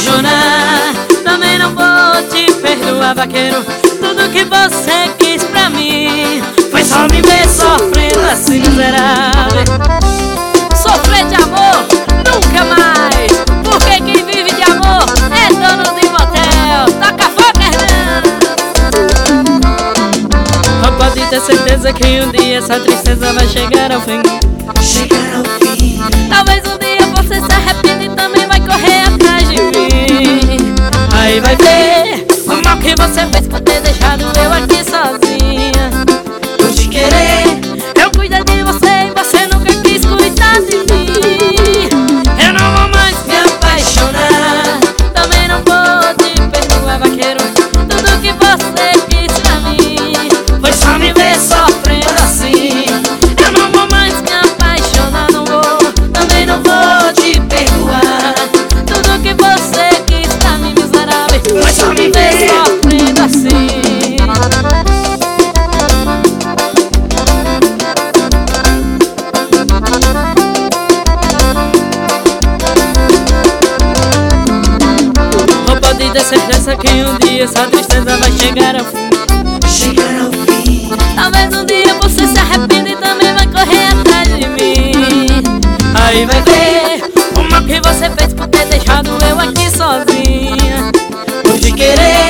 apaixonar. Também não vou te perdoar, vaqueiro. Tudo que você quis pra mim foi só me ver sofrendo assim, miserável. Sofrer de amor, nunca mais, porque quem vive de amor é dono de motel. Toca fogo, Hernando. Pode ter certeza que um dia essa tristeza vai chegar ao fim. Talvez um dia você se arrependa e também vai correr atrás de mim. Aí vai ver o mal que você fez por ter deixado eu aqui sozinha. Por te querer, eu cuidei de você e você nunca quis cuidar de mim. Eu não vou mais me apaixonar. Também não vou te perdoar, vaqueiro. Tudo que você quis pra mim foi só me ver sofrendo assim. Eu não vou mais me apaixonar, não vou. Também não vou te perdoar. Tudo que você quis pra mim, miserável, foi só me ver sofrendo assim. Pode ter certeza que um dia essa tristeza vai chegar ao fim. Talvez um dia você se arrependa e também vai correr atrás de mim. Aí vai ver o mal que você fez por ter deixado eu aqui sozinha. Por te querer,